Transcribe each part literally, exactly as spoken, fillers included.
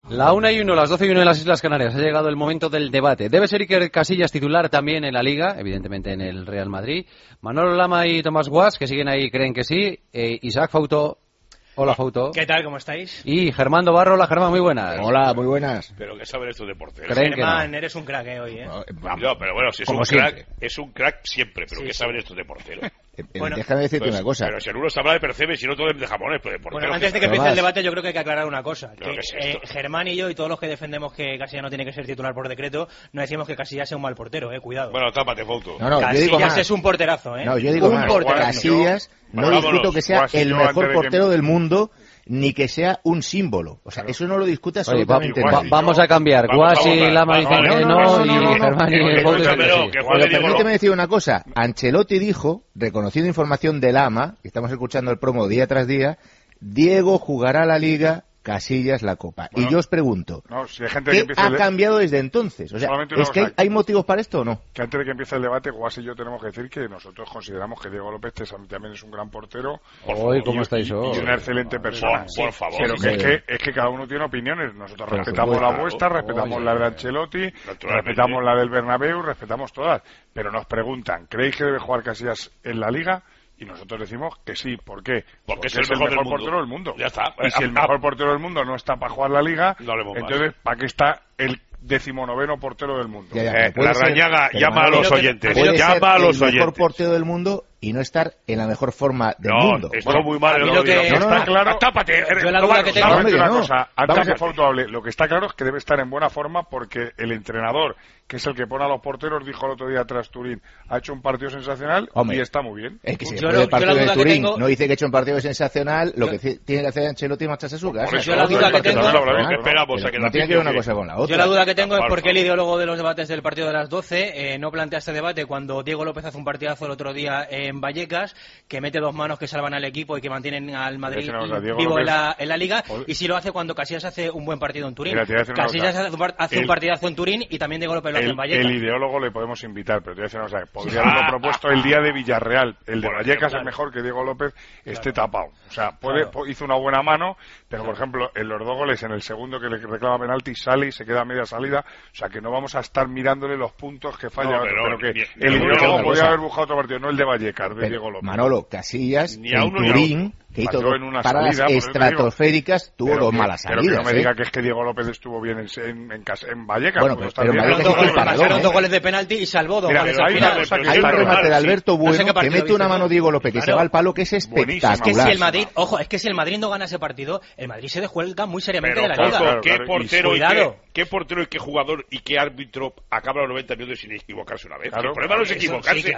La una y uno, las doce y uno en las Islas Canarias. Ha llegado el momento del debate. Debe ser Iker Casillas titular también en la Liga, evidentemente en el Real Madrid. Manolo Lama y Tomás Guas, que siguen ahí, creen que sí. Eh, Isaac Fauto. Hola, Fauto. ¿Qué tal? ¿Cómo estáis? Y Germán Dobarro. Hola, Germán, muy buenas. Hola, muy buenas. Pero que saben estos deporteros. Germán, no? Eres un crack eh, hoy, ¿eh? No, pero bueno, si es un siempre. crack, es un crack siempre, pero sí, ¿qué sí. saben estos deporteros? Eh, bueno, déjame decirte pues, una cosa. Pero si en uno se habla de Percebe, si no todo es de jamones, pues de porteros. Bueno, antes de que empiece el debate, yo creo que hay que aclarar una cosa. Que, que es eh, Germán y yo y todos los que defendemos que Casillas no tiene que ser titular por decreto, no decimos que Casillas sea un mal portero, eh, cuidado. Bueno, tápate, Fauto. No, no, Casillas yo digo más. es un porterazo, eh. No, yo digo un más. Porterazo. Casillas yo, no discuto que sea el mejor que... portero del mundo, ni que sea un símbolo. O sea, eso no lo discute absolutamente Oye, va, nadie. va, vamos a cambiar. Guas y Lama dicen que no, y Germán y Fauto dicen que sí. Pero permíteme decir una cosa. Ancelotti dijo, reconociendo información de Lama, que estamos escuchando el promo día tras día, Diego jugará la Liga, Casillas la Copa. Bueno, y yo os pregunto, no, si hay gente ¿qué que ha el... cambiado desde entonces? O sea, ¿es que hay, hay motivos para esto o no? Que antes de que empiece el debate, Guas y yo tenemos que decir que nosotros consideramos que Diego López también es un gran portero. Hoy, ¿cómo estáis hoy? Y una excelente persona. Por, por favor. Pero sí, que, sí. es, que, es que cada uno tiene opiniones. Nosotros Pero respetamos supuesto, la vuestra, respetamos oye, la de Ancelotti, respetamos la del Bernabéu, respetamos todas. Pero nos preguntan, ¿creéis que debe jugar Casillas en la Liga? Y nosotros decimos que sí. ¿Por qué? Porque, Porque es el es mejor, el mejor del portero del mundo. Ya está. Y si el mejor portero del mundo no está para jugar la Liga, no entonces, ¿para qué está el decimonoveno portero del mundo? Ya, ya, eh, la Rañaga ser, llama a los oyentes. Llama a los oyentes. El mejor portero del mundo y no estar en la mejor forma del no, mundo. Esto bueno, muy mal. Lo que, que está claro... Tápate. Yo la duda que tengo... Solamente una no, cosa, antes vamos que a... Fauto hable, lo que está claro es que debe estar en buena forma porque el entrenador, que es el que pone a los porteros, dijo el otro día tras Turín, ha hecho un partido sensacional. Hombre, y está muy bien. Es que si yo después lo, del partido de Turín tengo... no dice que ha hecho un partido sensacional, lo yo... que tiene que hacer Ancelotti es marcharse a su casa. Yo la duda que tengo... Esperamos a que no tiene que ver una cosa con la otra. Yo la duda que tengo es por qué el ideólogo de los debates del partido de las doce eh, no plantea este debate cuando Diego López hace un partidazo el otro día en Vallecas, que mete dos manos que salvan al equipo y que mantienen al Madrid vivo López, en, la, en la Liga, y si lo hace cuando Casillas hace un buen partido en Turín. Mira, Casillas hace, un, hace el, un partidazo en Turín y también Diego López lo hace el, en Vallecas. El ideólogo le podemos invitar, pero te voy a decir una cosa, podría haberlo propuesto el día de Villarreal. El de bueno, Vallecas claro. es mejor que Diego López esté claro. tapado. O sea, puede, claro. hizo una buena mano, pero claro. por ejemplo, en los dos goles, en el segundo que le reclama penalti, sale y se queda a media salida. O sea, que no vamos a estar mirándole los puntos que falla, no, pero, pero que bien, el ideólogo podría haber buscado otro partido, no el de Vallecas, de pero, Diego López. Manolo, Casillas, ni a uno, en Turín, que hizo dos paradas salida, estratosféricas, tuvo pero dos que, malas pero salidas. Pero que no me ¿eh? diga que es que Diego López estuvo bien en, en, en, en Vallecas. Bueno, pero, pero Vallecas hizo el paradón. Pasaron dos goles de penalti y salvó dos Mira, goles al final. Hay un remate de Alberto Bueno que mete una mano Diego López que se va al palo, que es espectacular. Es que si el Madrid, ojo, es que si el Madrid no gana ese partido, el Madrid se descuelga muy seriamente de la Liga. ¿Qué portero y qué qué portero y qué jugador y qué árbitro acaba los noventa minutos sin equivocarse una vez? El problema no es equivocarse.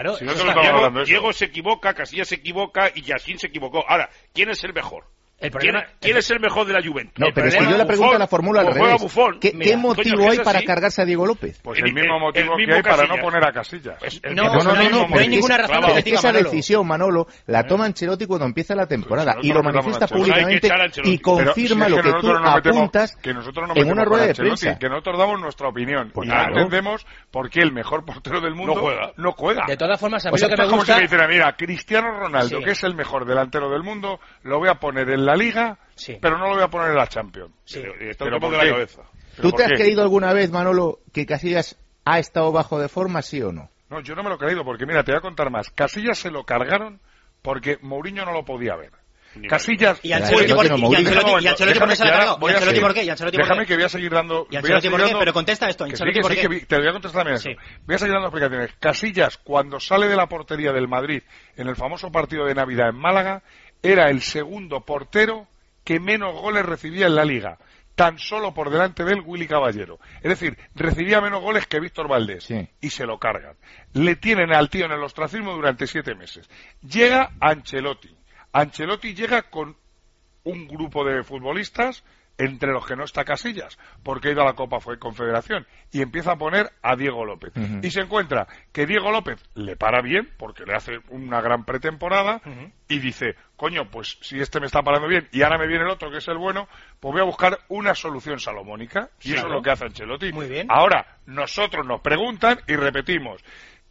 Diego se equivoca, Casillas se equivoca y Yacine se equivocó. Ahora, ¿quién es el mejor? El problema, ¿Quién, ¿Quién el... es el mejor de la Juventus? No, pero es que yo la pregunta la formulo al revés. ¿Qué, Mira, ¿qué motivo coño, hay para así? cargarse a Diego López? Pues el, el mismo motivo el mismo que hay Casillas. Para no poner a Casillas. Pues, no, no, no, no, no, no hay ninguna razón objetiva, objetiva, esa Manolo. decisión, Manolo, la toma Ancelotti cuando empieza la temporada y lo manifiesta públicamente y confirma lo que tú apuntas en una rueda de prensa. Que nosotros damos nuestra opinión y no entendemos por qué el mejor portero del mundo no juega. De todas formas, a mí lo que me gusta... Es como si me dijera, mira, Cristiano Ronaldo, que es el mejor delantero del mundo, lo voy a poner en la Liga... Sí. Pero no lo voy a poner en la Champions. Sí. Pero, pero ¿por de la cabeza. ¿Tú te has creído alguna vez, Manolo, que Casillas ha estado bajo de forma, sí o no? No, yo no me lo he creído, porque mira, te voy a contar más. Casillas se lo cargaron porque Mourinho no lo podía ver. Ni Casillas... ¿Y Ancelotti por qué se la cargó? ¿Y Ancelotti por qué? Déjame que voy a seguir dando... ¿Y Ancelotti por qué? Pero contesta esto. ¿Ancelotti por qué? Te voy a contestar también eso. Voy a seguir dando explicaciones. Casillas, cuando sale de la portería del Madrid en el famoso partido de Navidad en Málaga, era el segundo portero que menos goles recibía en la Liga, tan solo por delante de él Willy Caballero. Es decir, recibía menos goles que Víctor Valdés, sí. Y se lo cargan. Le tienen al tío en el ostracismo durante siete meses. Llega Ancelotti. Ancelotti llega con un grupo de futbolistas, entre los que no está Casillas, porque ha ido a la Copa Confederación, y empieza a poner a Diego López. Uh-huh. Y se encuentra que Diego López le para bien, porque le hace una gran pretemporada, uh-huh. Y dice, coño, pues si este me está parando bien, y ahora me viene el otro, que es el bueno, pues voy a buscar una solución salomónica, y claro. Eso es lo que hace Ancelotti. Muy bien. Ahora, nosotros nos preguntan, y repetimos,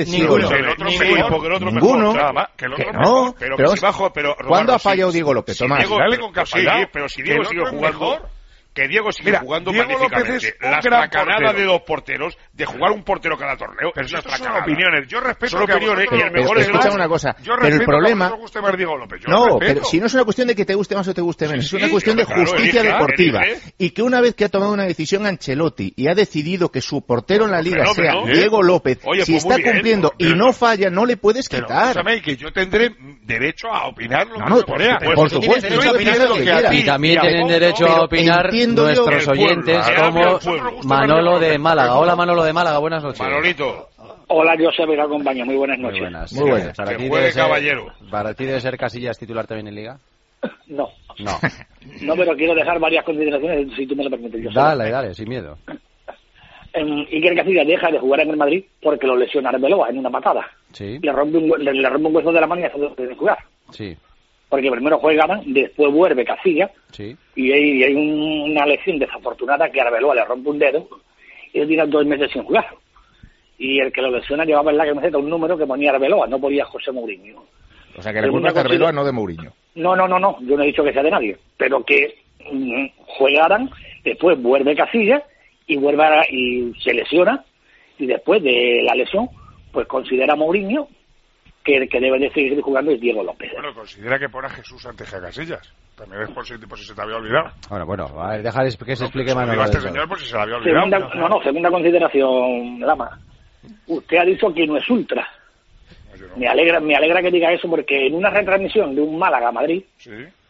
López sí o no. Ninguno. Que no. Pero ¿cuándo ha fallado Diego López, Tomás? Dale con capacidad. Pero si Diego sigue jugando... Que Diego sigue Mira, jugando Diego magníficamente. La tracanada de dos porteros, de jugar un portero cada torneo, pero esas son opiniones. Yo respeto son opiniones y el mejor es escucha una cosa. Yo pero el problema que guste más Diego López. Yo no, pero si no es una cuestión de que te guste más o te guste menos, sí, es una sí, cuestión de justicia claro, deportiva. Elige. Y que una vez que ha tomado una decisión Ancelotti y ha decidido que su portero en la liga pero, sea ¿eh? Diego López, Oye, si pues está bien, cumpliendo y no falla, no le puedes quitar. Pero, que yo tendré derecho a opinar lo no, no, que Corea. Por supuesto. Y también tienen derecho a opinar nuestros oyentes como Manolo de Málaga. Hola Manolo de Málaga, buenas noches. Manolito. Hola, yo soy Vega Compañía, muy buenas noches. Muy buenas. Muy buenas. Para ti, debe ser, caballero. ¿Para ti debe ser Casillas titular también en Liga? No. No. No, pero quiero dejar varias consideraciones, si tú me lo permites. Yo dale, solo. dale, sin miedo. Um, Iker Casillas deja de jugar en el Madrid porque lo lesiona Arbeloa en una patada. Sí. Le rompe un, le, le rompe un hueso de la mano y hace de jugar. Sí. Porque primero juega, después vuelve Casillas, sí. y hay, y hay un, una lesión desafortunada que Arbeloa le rompe un dedo y él tira dos meses sin jugar. Y el que lo lesiona llevaba en la camiseta un número que ponía Arbeloa, no ponía José Mourinho. O sea, que le culpas a Arbeloa, no de Mourinho. No, no, no, no, yo no he dicho que sea de nadie, pero que mm, jugaran, después vuelve Casillas y vuelve a, y se lesiona, y después de la lesión, pues considera Mourinho que el que debe de seguir jugando es Diego López. Bueno, considera que pone a Jesús antes que a Casillas. También es por si, por si se te había olvidado. Bueno, bueno, a ver, dejar que se no, explique más. Manolo. Este señor por si se le había olvidado. Segunda, no, no, segunda consideración, Lama. Usted ha dicho que no es ultra. No, no. Me alegra, me alegra que diga eso porque en una retransmisión de un Málaga a Madrid, ¿sí?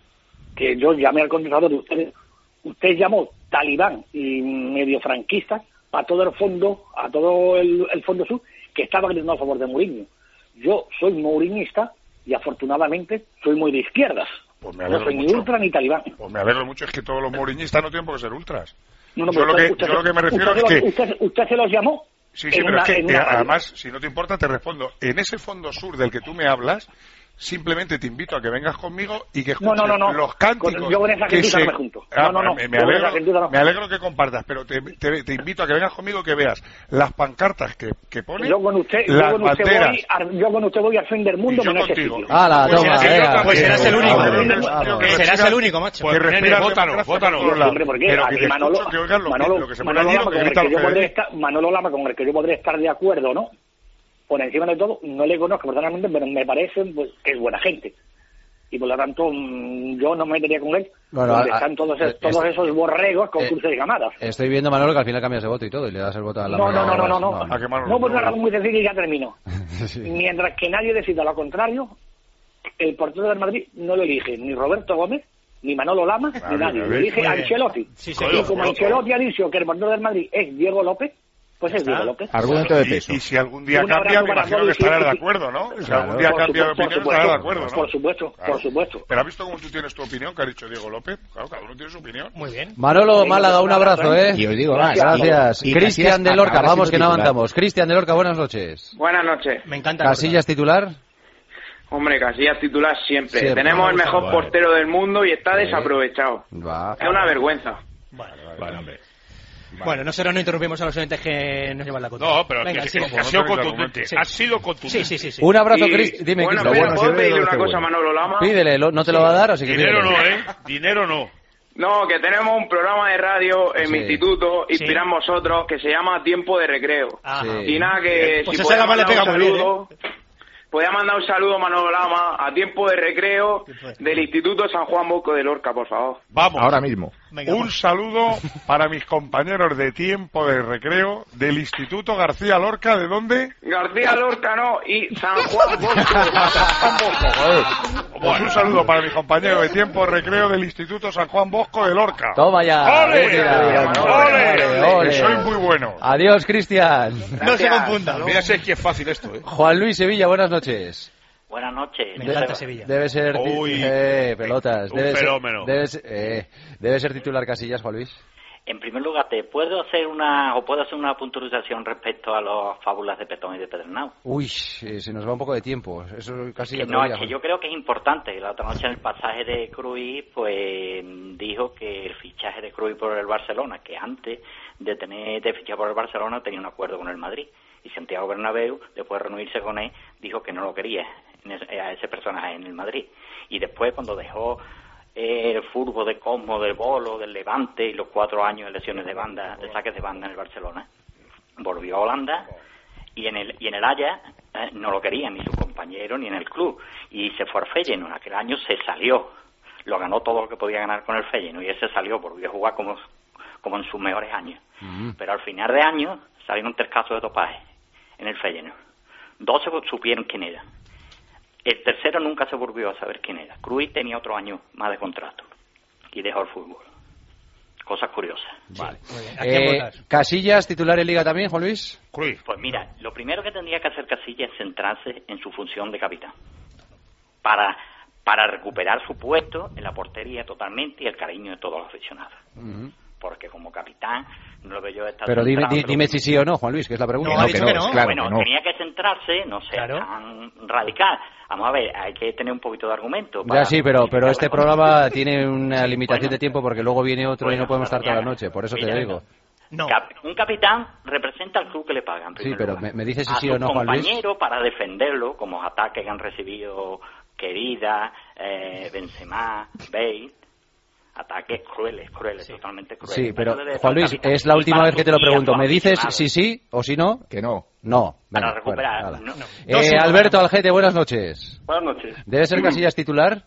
que yo llamé al contratador de ustedes, usted llamó talibán y medio franquista a todo el fondo, a todo el, el fondo sur, que estaba gritando a favor de Mourinho. Yo soy mourinhista y afortunadamente soy muy de izquierdas. Pues me alegro no soy mucho. ni ultra ni talibán. Pues me alegro mucho, es que todos los mourinhistas no tienen por qué ser ultras. No, no, yo, lo usted, que, usted, yo lo que me refiero usted, es que... Usted, usted se los llamó. Sí, sí, pero una, es que eh, además, si no te importa, te respondo. En ese fondo sur del que tú me hablas, simplemente te invito a que vengas conmigo y que escuches no, no, no, no. los cánticos. Con, yo con esa que se... no me junto. Ah, no, no, no. Me, me, alegro, no. me alegro que compartas, pero te, te, te invito a que vengas conmigo y que veas las pancartas que, que pone, yo con usted, las yo con usted banderas. Voy a, yo con usted voy al fin del mundo, menos ese sitio. ¡Hala, pues toma! serás, Venga, pues serás el único. Serás el único, macho. Pues respiras, vótalo, vótalo. Hombre, ¿por qué? Pero Aquí que Manolo, escucho, que oigan lo, Manolo, lo que se Manolo, pone Lama, allí, con lo el que que yo grita podré estar, Manolo Lama, con el que yo podré estar de acuerdo, ¿no? Por encima de todo, no le conozco personalmente, pero me parece pues, que es buena gente. Y por lo tanto, yo no me metería con él, bueno, donde a, están todos, a, todos es, esos borregos con eh, cruces de camadas. Estoy viendo, Manolo, que al final cambias de voto y todo, y le das el voto a la No, no, no, no, no, no. no, no. no, no por una razón muy sencilla y ya termino. sí. Mientras que nadie decida lo contrario, el portero del Madrid no lo elige ni Roberto Gómez, ni Manolo Lama, vale, ni nadie. Lo elige Ancelotti. Sí, sí, y como Ancelotti ha dicho que el portero del Madrid es Diego López, pues es Diego López. Argumento de peso. Y, y si algún día cambia, me imagino que estarás de acuerdo, ¿no? Si claro, algún día cambia de opinión, estarás de acuerdo, ¿no? Por supuesto, claro. por supuesto. Pero ¿has visto cómo tú tienes tu opinión, que ha dicho Diego López? Claro, cada uno tiene su opinión. Muy bien. Manolo, Málaga, un abrazo, ¿eh? Y os digo más. Gracias. Cristian de Lorca, vamos que no titular. avanzamos. Cristian de Lorca, buenas noches. Buenas noches. Me encanta. ¿Casillas titular? Hombre, Casillas titular siempre. siempre. Tenemos el mejor vale. portero del mundo y está sí. desaprovechado. Va. Es una vergüenza. Vale, vale, vale hombre. Vale. Bueno, nosotros no interrumpimos a los oyentes que nos llevan la contra. No, pero Venga, que, sí, que ha sido contundente. Sí. Ha sido contundente. Sí, sí, sí. sí. Un abrazo, Y, Cristian. Dime, bueno, Cristian. espera, ¿puedo pedirle una cosa a Manolo Lama? Pídele, ¿no te lo va a dar o sí que Dinero pídele? no, ¿eh? Dinero no. No, que tenemos un programa de radio en Sí. mi instituto, Sí. inspiran vosotros, que se llama Tiempo de Recreo. Ajá. Sí. Y nada, que Pues si esa podía gama le mandar pega un muy bien, saludo, podía mandar un saludo a Manolo Lama a Tiempo de Recreo del Instituto San Juan Bosco de Lorca, por favor. Vamos. Ahora mismo. Venga, un vamos. saludo para mis compañeros de Tiempo de Recreo del Instituto García Lorca, ¿de dónde? García Lorca no, y San Juan Bosco. Pues un saludo para mis compañeros de Tiempo de Recreo del Instituto San Juan Bosco de Lorca. Toma ya. ¡Ole! Mira, ¡Ole! ole, ole. Que soy muy bueno. Adiós, Cristian. No se confundan. Mira si es que es fácil esto, ¿eh? Juan Luis Sevilla, buenas noches. Buenas noches. Me encanta Sevilla. Debe ser... ti- Uy, eh, pelotas. un Debe fenómeno. Ser, debe, ser, eh, debe ser titular Casillas, Juan Luis. En primer lugar, ¿te puedo hacer una o puedo hacer una puntualización respecto a las fábulas de Petón y de Pedernau? Uy, eh, se nos va un poco de tiempo. Eso casi Que otro no, día, es que Juan. yo creo que es importante. La otra noche en el pasaje de Cruyff, pues dijo que el fichaje de Cruyff por el Barcelona, que antes de tener de fichar por el Barcelona tenía un acuerdo con el Madrid. Y Santiago Bernabéu, después de reunirse con él, dijo que no lo quería en ese, a ese personaje en el Madrid. Y después, cuando dejó eh, el fútbol de Cosmo, del Bolo, del Levante y los cuatro años de lesiones de banda, de saques de banda en el Barcelona, volvió a Holanda y en el y en el Ajax eh, no lo querían ni sus compañeros ni en el club. Y se fue al Feyenoord. Aquel año se salió. Lo ganó todo lo que podía ganar con el Feyenoord y ese salió, volvió a jugar como, como en sus mejores años. Mm. Pero al final de año salieron tres casos de dopaje en el Feyenoord. Dos se supieron quién era. El tercero nunca se volvió a saber quién era. Cruyff tenía otro año más de contrato y dejó el fútbol. Cosas curiosas. Vale. Sí. Eh, ¿Casillas titular en Liga también, Juan Luis? Pues mira, lo primero que tendría que hacer Casillas es centrarse en su función de capitán. Para, para recuperar su puesto en la portería totalmente y el cariño de todos los aficionados. Uh-huh. Porque como capitán no lo veo yo estar. Pero dime, dime, dime si sí o no, Juan Luis, que es la pregunta. No, no, ha dicho que que no. no. Claro, bueno, que no. tenía que centrarse, no sé, claro. tan radical. Vamos a ver, hay que tener un poquito de argumento. Ya sí, pero pero este programa tiene una limitación bueno, de tiempo porque luego viene otro bueno, y no podemos estar toda la noche, por eso mira, te digo. No. Cap- un capitán representa al club que le pagan. Sí, pero me, me dices si a sí o no, Juan Luis. compañero para defenderlo, como ataques que han recibido Querida, eh, Benzema, Bale. Ataques crueles, crueles, sí. totalmente crueles. Sí, pero Juan Luis, es la última vez que te lo pregunto. ¿Me dices si sí o si no? Que no. No. Para Venga, recuperar. Bueno, no, no. Eh, Alberto Algete, buenas noches. Buenas noches. ¿Debe ser Casillas titular?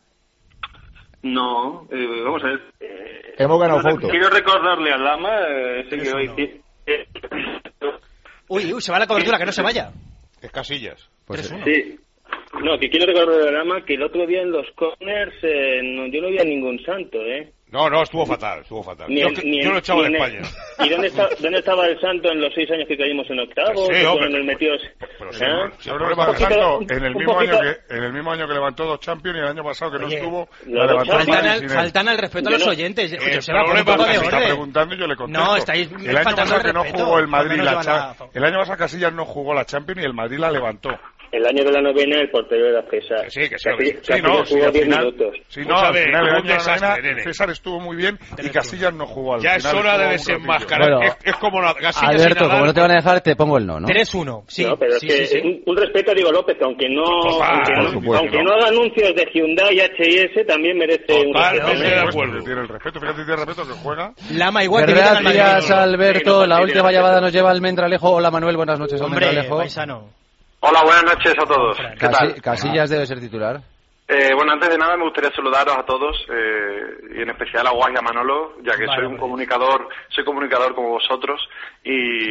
No, eh, vamos a ver. Eh, Hemos ganado foto. Quiero recordarle al Lama, eh, ese que hoy... Eh, uy, uy, se va la cobertura, que no se vaya. Es Casillas. Pues sí. No, que quiero recordarle al Lama que el otro día en los corners eh, no, yo no vi a ningún santo, ¿eh? No, no, estuvo fatal, estuvo fatal. Ni yo el, ni yo lo echaba de el, España. ¿Y dónde, está, dónde estaba el santo en los seis años que caímos en octavos? Sí, hombre, en el metidos, pero ¿eh? sí, sí, el problema del santo en el mismo año que en el mismo año que levantó dos Champions y el año pasado que no Oye, estuvo la levantó faltan, al, faltan al respeto a los oyentes. Eh, Yo se va por un poco de orden. Está preguntando y yo le contesto. No, estáis el año pasado que no jugó el Madrid la cha- el año pasado Casillas no jugó la Champions y el Madrid la levantó. El año de la novena el portero era César. Sí, que sí. Casi, sí, casi no, jugó sí, diez final, minutos. Sí, no, al final el año de la novena César estuvo muy bien y Casillas no jugó al ya final. Ya es hora de desenmascarar. Bueno, es, es como la Casillas. Alberto, como no te van a dejar, te pongo el no, ¿no? tres uno, sí. No, pero sí, es que sí, sí. Un, un respeto a Diego López, que aunque no, Total, aunque, no, supuesto, aunque no. no haga anuncios de Hyundai y H I S, también merece Total, un respeto. no, de de acuerdo. Tiene el respeto, fíjate, tiene respeto que juega. Lama igual que Gracias, Alberto. Sí, no, la sí, última sí, llamada sí. nos lleva Almendralejo. Hola, Manuel, buenas noches, Hombre, Almendralejo. paisano. Hola, buenas noches a todos. ¿Qué Casi, tal? Casillas debe ser titular. Eh, bueno, antes de nada me gustaría saludaros a todos eh, y en especial a Guay y a Manolo, ya que vale, soy un comunicador, soy comunicador como vosotros y,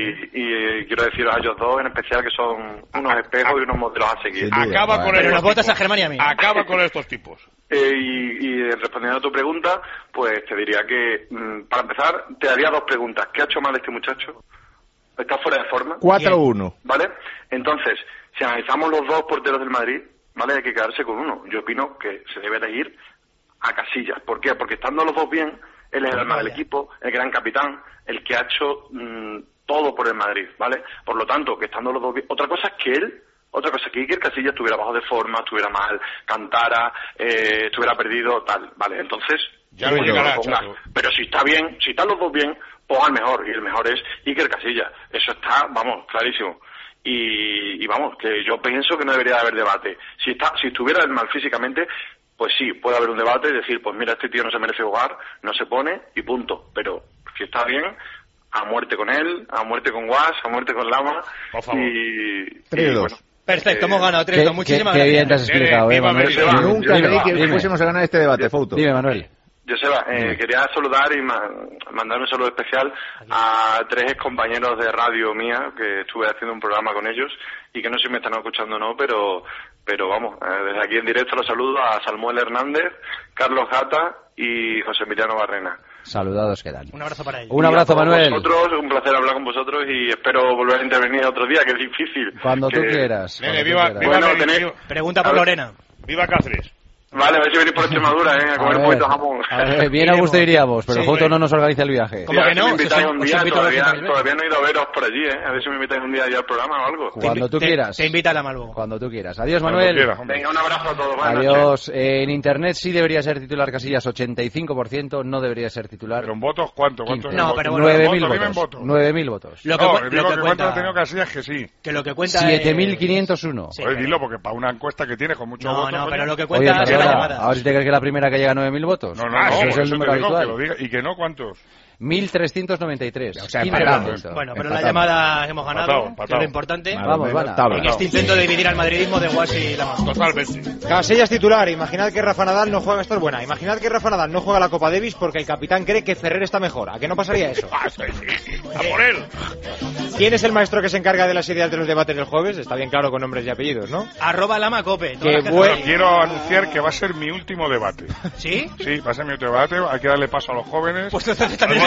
y quiero deciros a ellos dos en especial que son unos espejos y unos modelos a seguir. Acaba con Pero estos nos votas tipos. a Germán y a mí. Acaba con estos tipos. Eh, y, y respondiendo a tu pregunta, pues te diría que mmm, para empezar te haría dos preguntas. ¿Qué ha hecho mal este muchacho? ¿Está fuera de forma? cuatro uno. ¿Vale? Entonces, si analizamos los dos porteros del Madrid, ¿vale? Hay que quedarse con uno. Yo opino que se debe elegir a Casillas. ¿Por qué? Porque estando los dos bien, él es el alma del equipo, el gran capitán, el que ha hecho mmm, todo por el Madrid, ¿vale? Por lo tanto, que estando los dos bien... Otra cosa es que él, otra cosa es que Iker Casillas estuviera bajo de forma, estuviera mal, cantara, eh, estuviera perdido, tal, ¿vale? Entonces, ya no llegará, lo pero si está bien, si están los dos bien, ponga al mejor, y el mejor es Iker Casillas. Eso está, vamos, clarísimo. Y, y vamos, que yo pienso que no debería haber debate. Si está, si estuviera mal físicamente, pues sí, puede haber un debate y decir, pues mira, este tío no se merece jugar, no se pone y punto. Pero si está bien, a muerte con él, a muerte con Guas, a muerte con Lama. Por favor. Y, tres dos. Bueno, perfecto, eh, hemos ganado tres dos. Muchísimas qué, gracias. Qué bien te has explicado, eh, Manuel. Joseba, Nunca Joseba, creí que dime. fuésemos a ganar este debate, Fouto. Dime, Manuel. Joseba, eh, quería saludar y ma- mandar un saludo especial a tres ex compañeros de radio mía, que estuve haciendo un programa con ellos, y que no sé si me están escuchando o no, pero, pero vamos, eh, desde aquí en directo los saludo a Salmuel Hernández, Carlos Gata y José Emiliano Barrena. Saludados quedan. Un abrazo para ellos. Un abrazo, Manuel. Vosotros, un placer hablar con vosotros y espero volver a intervenir otro día, que es difícil. Cuando que... tú quieras. Nene, cuando viva, tú viva, Bueno, viva, tenéis- viva, Pregunta por Lorena. viva Cáceres. Vale, a ver si venís por Extremadura, ¿eh? A comer A un ver, poquito de jamón. a ver, bien a gusto iríamos, pero Sí, el Fouto güey. no nos organiza el viaje. ¿Cómo Sí, a que ver si no? me Si invitáis os- un os día, invito todavía, doscientas mil veces. todavía no he ido a veros por allí, ¿eh? A ver si me invitáis un día ya al programa o algo. Cuando tú Te- quieras. Te invita a la Malvo. Cuando tú quieras. Adiós, Cuando Manuel. quiera, hombre. Venga, un abrazo a todos. Buenas noches. Adiós. Eh, en Internet sí debería ser titular Casillas, ochenta y cinco por ciento. No debería ser titular. Pero en votos, ¿cuánto? ¿Cuántos quince. en No, votos? pero bueno, nueve En mil votos, dime en votos. votos. nueve mil votos. Lo que, No, cu- digo lo que que cuánto cuenta, ha tenido Casillas que sí. que lo que cuenta siete mil es- quinientos uno. Sí, Oye, pero- dilo, porque para una encuesta que tienes con muchos No, votos... no, coño. pero lo que Oye, cuenta es la perdona, llamada. ahora si te crees que la primera que llega a nueve mil votos. No, no, Ah, no, eso por es el eso te número digo que habitual. lo diga. ¿Y que no cuántos? mil trescientos noventa y tres. O sea, quince empatamos. por ciento. Bueno, pero la Empatamos. llamada hemos ganado, Empatado, que empatado. es lo importante. Vale, Vamos, menos Vana. tabla. En este intento de dividir al madridismo de Guas y la Malvo. Totalmente. Casillas titular. Imaginad que Rafa Nadal no juega, esto es buena. Imaginad que Rafa Nadal no juega la Copa Davis porque el capitán cree que Ferrer está mejor. ¿A qué no pasaría eso? Ah, sí, sí. A por él. ¿Quién es el maestro que se encarga de las ideas de los debates del jueves? Está bien claro con nombres y apellidos, ¿no? Arroba Lama Cope. Qué Todas las buen- que- Quiero anunciar que va a ser mi último debate. ¿Sí? Sí, va a ser mi último debate. Hay que darle paso a los jóvenes. Pues entonces también Hay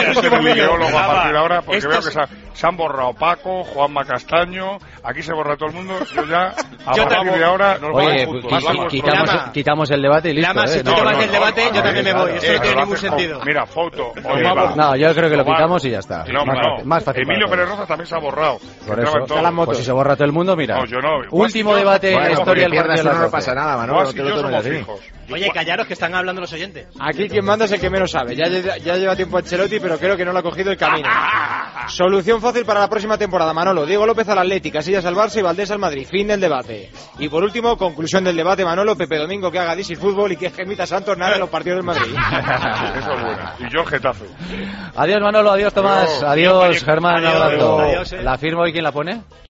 ser el ideólogo a partir de ahora, porque Estos... veo que se, ha, se han borrado Paco, Juanma Castaño, aquí se borra todo el mundo, yo ya, a yo partir de ahora, nos Oye, vamos juntos. Quitamos, quitamos el debate y listo. Lama, si tú no, te vas no, del debate, no, yo también me voy, esto no tiene ningún sentido. Mira, foto. No, yo creo que lo quitamos y ya está. No, más fácil. Emilio Pérez Rosa también se ha borrado. Por eso, pues si se borra todo el mundo, mira. No, yo no. Último debate en la historia del partido. No pasa nada, Manolo. Oye, callaros que están hablando los oyentes. Aquí quien manda es el que menos sabe. Ya, ya lleva tiempo Ancelotti, pero creo que no lo ha cogido el camino. Solución fácil para la próxima temporada, Manolo. Diego López al Atleti, Casillas al Barça y Valdés al Madrid. Fin del debate. Y por último, conclusión del debate, Manolo. Pepe Domingo que haga Disi Fútbol y que Gemita Santos nada en los partidos del Madrid. Eso es bueno. Y yo el Getafe. Adiós, Manolo. Adiós, Tomás. Adiós, adiós Germán. Adiós, adiós, ¿La firma hoy quién la pone?